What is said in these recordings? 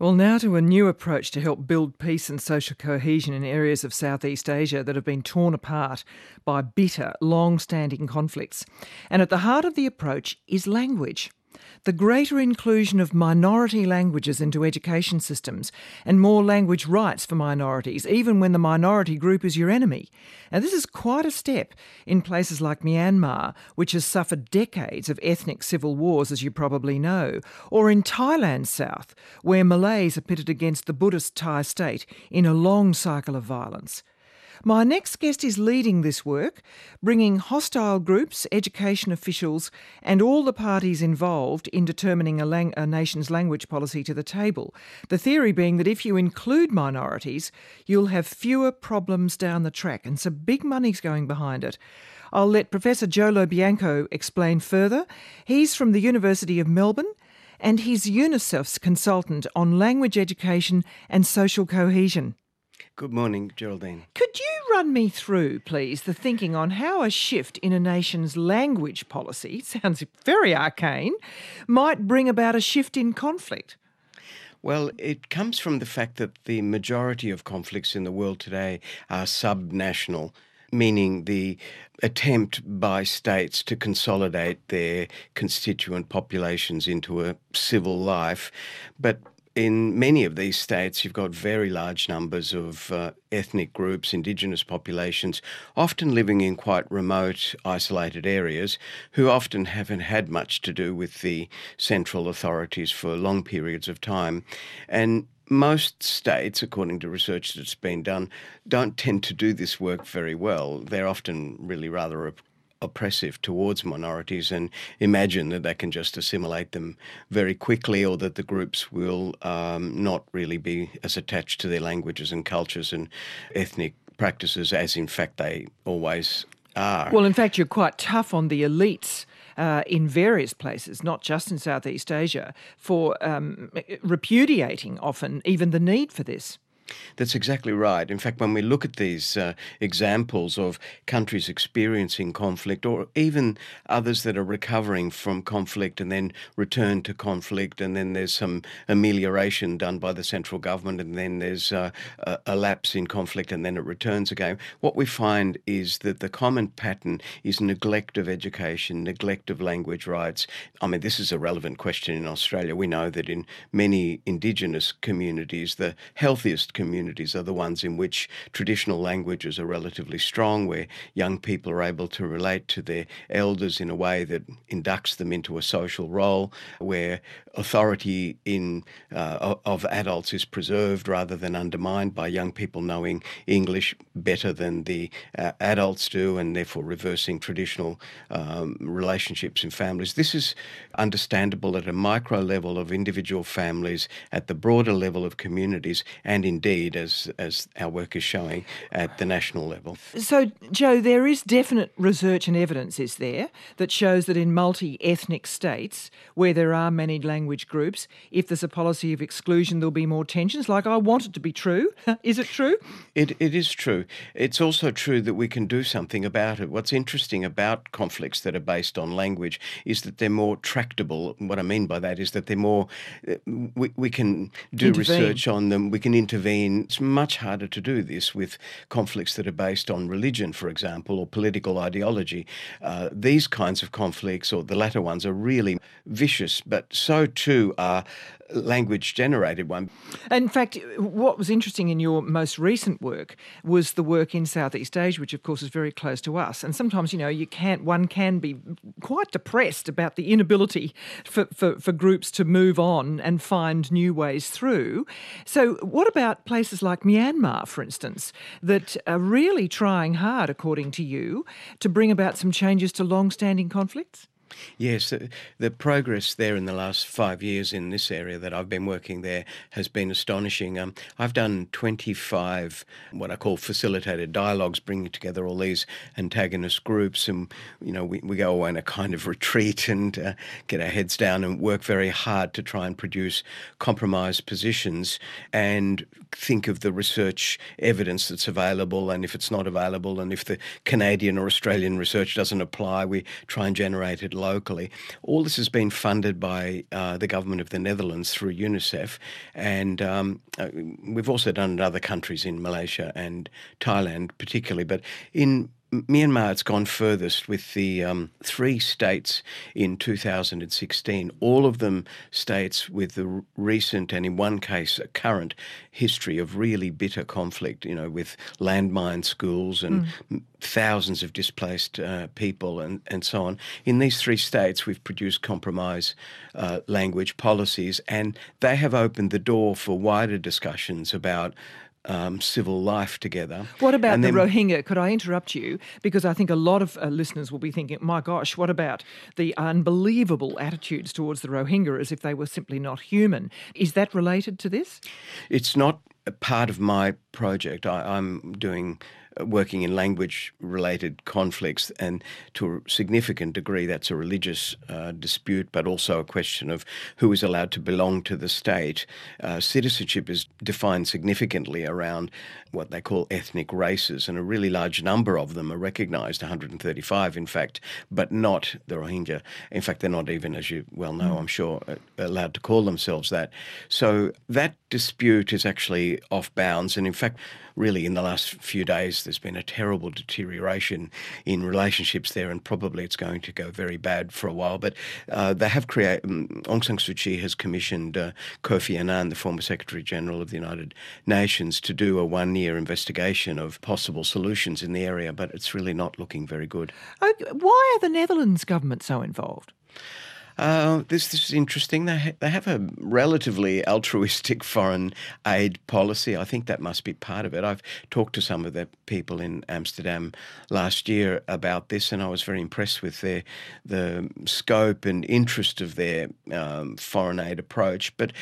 Well, now to a new approach to help build peace and social cohesion in areas of Southeast Asia that have been torn apart by bitter, long-standing conflicts. And at the heart of the approach is language. The greater inclusion of minority languages into education systems and more language rights for minorities, even when the minority group is your enemy. Now, this is quite a step in places like Myanmar, which has suffered decades of ethnic civil wars, as you probably know, or in Thailand's south, where Malays are pitted against the Buddhist Thai state in a long cycle of violence. My next guest is leading this work, bringing hostile groups, education officials and all the parties involved in determining a nation's language policy to the table. The theory being that if you include minorities, you'll have fewer problems down the track, and some big money's going behind it. I'll let Professor Joe Lo Bianco explain further. He's from the University of Melbourne and he's UNICEF's consultant on language education and social cohesion. Good morning, Geraldine. Could you run me through, please, the thinking on how a shift in a nation's language policy, sounds very arcane, might bring about a shift in conflict? Well, it comes from the fact that the majority of conflicts in the world today are subnational, meaning the attempt by states to consolidate their constituent populations into a civil life. But in many of these states, you've got very large numbers of ethnic groups, indigenous populations, often living in quite remote, isolated areas, who often haven't had much to do with the central authorities for long periods of time. And most states, according to research that's been done, don't tend to do this work very well. They're often really rather oppressive towards minorities and imagine that they can just assimilate them very quickly, or that the groups will not really be as attached to their languages and cultures and ethnic practices as in fact they always are. Well, in fact, you're quite tough on the elites in various places, not just in Southeast Asia, for repudiating often even the need for this. That's exactly right. In fact, when we look at these examples of countries experiencing conflict, or even others that are recovering from conflict and then return to conflict, and then there's some amelioration done by the central government, and then there's a lapse in conflict and then it returns again, what we find is that the common pattern is neglect of education, neglect of language rights. I mean, this is a relevant question in Australia. We know that in many Indigenous communities, the healthiest communities are the ones in which traditional languages are relatively strong, where young people are able to relate to their elders in a way that inducts them into a social role, where authority of adults is preserved rather than undermined by young people knowing English better than the adults do, and therefore reversing traditional relationships in families. This is understandable at a micro level of individual families, at the broader level of communities, and indeed, as our work is showing, at the national level. So, Joe, there is definite research and evidence, is there, that shows that in multi-ethnic states, where there are many language groups, if there's a policy of exclusion, there'll be more tensions? Like, I want it to be true. Is it true? It is true. It's also true that we can do something about it. What's interesting about conflicts that are based on language is that they're more tractable. What I mean by that is that they're more... We can do research on them. We can intervene. It's much harder to do this with conflicts that are based on religion, for example, or political ideology. These kinds of conflicts, or the latter ones, are really vicious, but so too are language-generated ones. In fact, what was interesting in your most recent work was the work in Southeast Asia, which of course is very close to us. And sometimes, one can be quite depressed about the inability for groups to move on and find new ways through. So what about places like Myanmar, for instance, that are really trying hard, according to you, to bring about some changes to long-standing conflicts? Yes, the progress there in the last 5 years in this area that I've been working there has been astonishing. I've done 25 what I call facilitated dialogues, bringing together all these antagonist groups, and we go away in a kind of retreat and get our heads down and work very hard to try and produce compromise positions and think of the research evidence that's available, and if it's not available, and if the Canadian or Australian research doesn't apply, we try and generate it locally. All this has been funded by the government of the Netherlands through UNICEF, and we've also done it in other countries in Malaysia and Thailand particularly, but in Myanmar, it's gone furthest with the 3 states in 2016, all of them states with the recent and in one case a current history of really bitter conflict, with landmine schools and thousands of displaced people and so on. In these 3 states, we've produced compromise language policies, and they have opened the door for wider discussions about civil life together. What about the Rohingya? Could I interrupt you? Because I think a lot of listeners will be thinking, my gosh, what about the unbelievable attitudes towards the Rohingya as if they were simply not human? Is that related to this? It's not a part of my project. I'm working in language-related conflicts, and to a significant degree that's a religious dispute, but also a question of who is allowed to belong to the state. Citizenship is defined significantly around what they call ethnic races, and a really large number of them are recognised, 135 in fact, but not the Rohingya. In fact, they're not even, as you well know, I'm sure, allowed to call themselves that. So that dispute is actually off bounds, and in fact, really in the last few days there's been a terrible deterioration in relationships there, and probably it's going to go very bad for a while. But they have Aung San Suu Kyi has commissioned Kofi Annan, the former Secretary General of the United Nations, to do a 1-year investigation of possible solutions in the area, but it's really not looking very good. Why are the Netherlands government so involved? This is interesting. They have a relatively altruistic foreign aid policy. I think that must be part of it. I've talked to some of the people in Amsterdam last year about this, and I was very impressed with the scope and interest of their foreign aid approach. But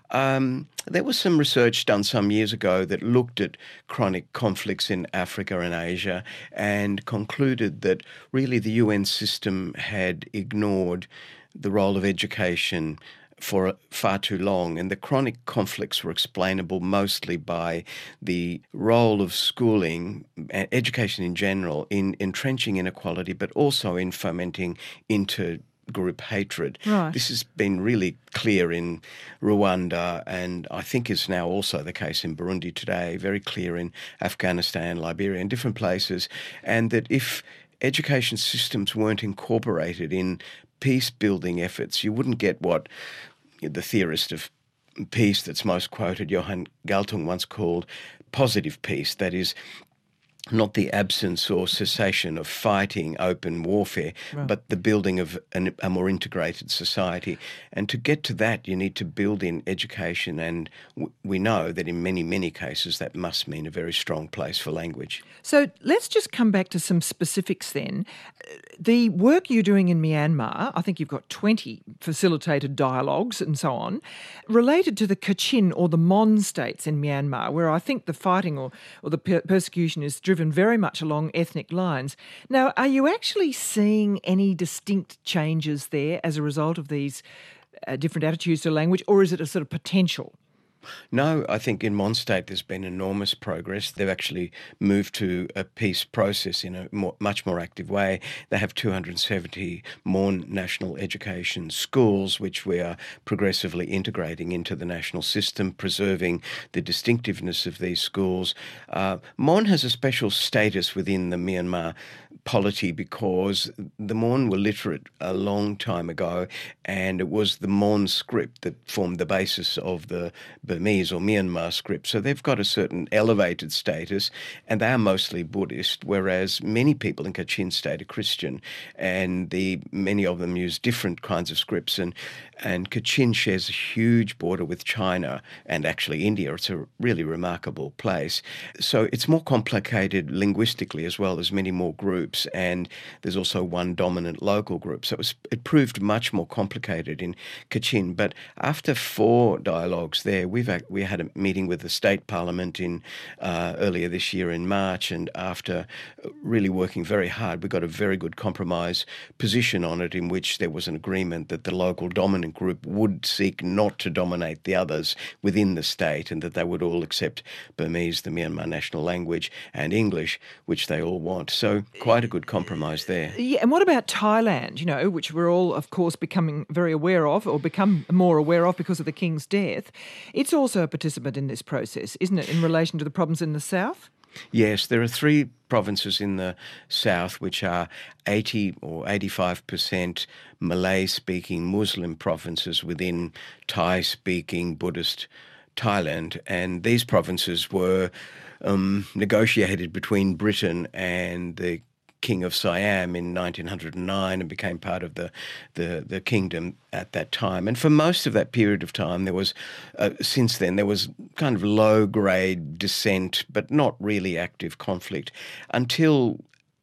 there was some research done some years ago that looked at chronic conflicts in Africa and Asia and concluded that really the UN system had ignored the role of education for far too long, and the chronic conflicts were explainable mostly by the role of schooling, education in general, in entrenching inequality, but also in fomenting intergroup hatred. Right. This has been really clear in Rwanda, and I think is now also the case in Burundi today, very clear in Afghanistan, Liberia, and different places, and that if education systems weren't incorporated in peace-building efforts, you wouldn't get what the theorist of peace that's most quoted, Johan Galtung, once called positive peace. That is, not the absence or cessation of fighting, open warfare, Right. but the building of a more integrated society. And to get to that, you need to build in education, and we know that in many, many cases that must mean a very strong place for language. So let's just come back to some specifics then. The work you're doing in Myanmar, I think you've got 20 facilitated dialogues and so on, related to the Kachin or the Mon states in Myanmar, where I think the fighting or the persecution is driven very much along ethnic lines. Now, are you actually seeing any distinct changes there as a result of these different attitudes to language, or is it a sort of potential? No, I think in Mon State there's been enormous progress. They've actually moved to a peace process in a much more active way. They have 270 Mon national education schools, which we are progressively integrating into the national system, preserving the distinctiveness of these schools. Mon has a special status within the Myanmar polity because the Mon were literate a long time ago, and it was the Mon script that formed the basis of the Burmese or Myanmar script. So they've got a certain elevated status, and they are mostly Buddhist, whereas many people in Kachin State are Christian, and many of them use different kinds of scripts. And Kachin shares a huge border with China and actually India. It's a really remarkable place. So it's more complicated linguistically as well. There's many more groups, and there's also one dominant local group. So it proved much more complicated in Kachin. But after 4 dialogues there, we had a meeting with the state parliament in earlier this year in March, and after really working very hard, we got a very good compromise position on it, in which there was an agreement that the local dominant group would seek not to dominate the others within the state, and that they would all accept Burmese, the Myanmar national language, and English, which they all want. So quite quite a good compromise there. Yeah, and what about Thailand, which we're all, of course, becoming very aware of, or become more aware of because of the King's death? It's also a participant in this process, isn't it, in relation to the problems in the south? Yes, there are 3 provinces in the south which are 80 or 85% Malay-speaking Muslim provinces within Thai-speaking Buddhist Thailand, and these provinces were negotiated between Britain and the King of Siam in 1909 and became part of the kingdom at that time. And for most of that period of time, there was, since then, there was kind of low-grade dissent, but not really active conflict until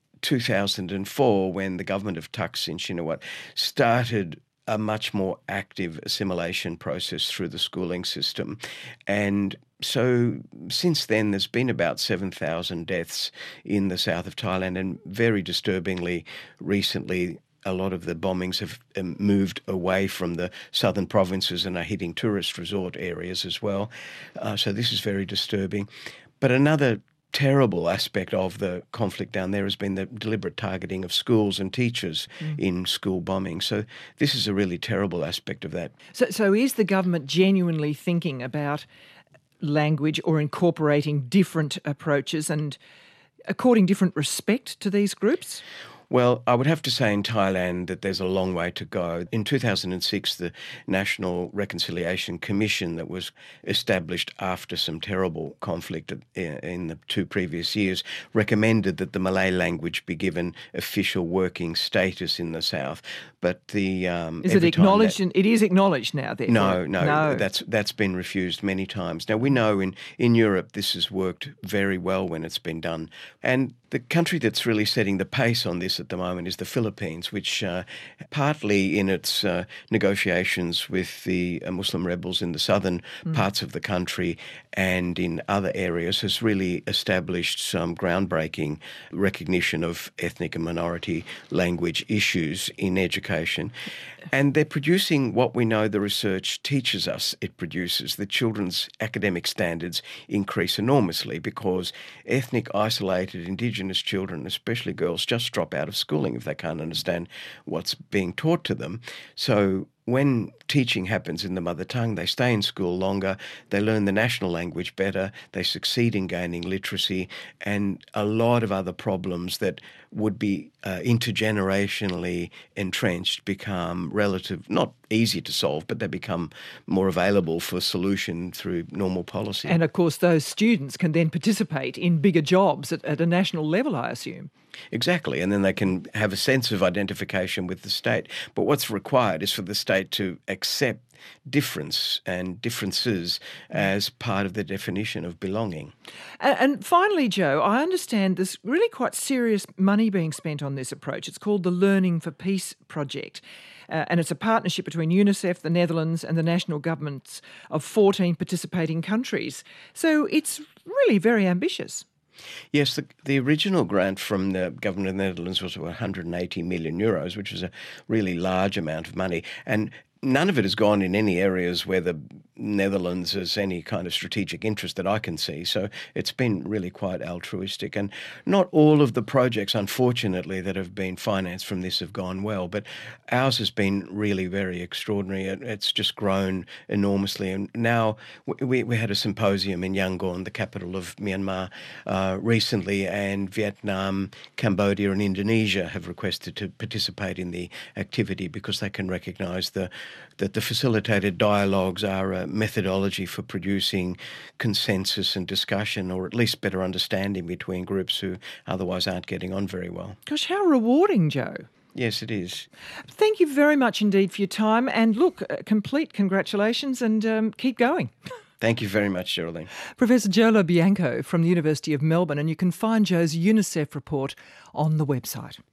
2004, when the government of Thaksin Shinawatra started a much more active assimilation process through the schooling system. And so since then, there's been about 7,000 deaths in the south of Thailand, and very disturbingly, recently, a lot of the bombings have moved away from the southern provinces and are hitting tourist resort areas as well. So this is very disturbing. But another terrible aspect of the conflict down there has been the deliberate targeting of schools and teachers in school bombing. So this is a really terrible aspect of that. So is the government genuinely thinking about language or incorporating different approaches and according different respect to these groups? Well, I would have to say in Thailand that there's a long way to go. In 2006, the National Reconciliation Commission that was established after some terrible conflict in the 2 previous years recommended that the Malay language be given official working status in the south. But the is it acknowledged? It is acknowledged now, therefore? No. That's been refused many times. Now, we know in Europe this has worked very well when it's been done. And the country that's really setting the pace on this at the moment is the Philippines, which partly in its negotiations with the Muslim rebels in the southern parts of the country and in other areas has really established some groundbreaking recognition of ethnic and minority language issues in education. And they're producing what we know the research teaches us it produces. The children's academic standards increase enormously because ethnic, isolated, Indigenous children, especially girls, just drop out of schooling if they can't understand what's being taught to them. So when teaching happens in the mother tongue, they stay in school longer, they learn the national language better, they succeed in gaining literacy, and a lot of other problems that would be intergenerationally entrenched become not easy to solve, but they become more available for solution through normal policy. And of course, those students can then participate in bigger jobs at a national level, I assume. Exactly, and then they can have a sense of identification with the state. But what's required is for the state to accept difference and differences as part of the definition of belonging. And finally, Joe, I understand there's really quite serious money being spent on this approach. It's called the Learning for Peace project. And it's a partnership between UNICEF, the Netherlands and the national governments of 14 participating countries. So it's really very ambitious. Yes, the original grant from the government of the Netherlands was 180 million euros, which is a really large amount of money. And none of it has gone in any areas where the Netherlands has any kind of strategic interest that I can see. So it's been really quite altruistic. And not all of the projects, unfortunately, that have been financed from this have gone well. But ours has been really very extraordinary. It's just grown enormously. And now we had a symposium in Yangon, the capital of Myanmar, recently, and Vietnam, Cambodia and Indonesia have requested to participate in the activity because they can recognise that the facilitated dialogues are a methodology for producing consensus and discussion, or at least better understanding between groups who otherwise aren't getting on very well. Gosh, how rewarding, Joe. Yes, it is. Thank you very much indeed for your time. And look, complete congratulations and keep going. Thank you very much, Geraldine. Professor Joe Lo Bianco from the University of Melbourne, and you can find Joe's UNICEF report on the website.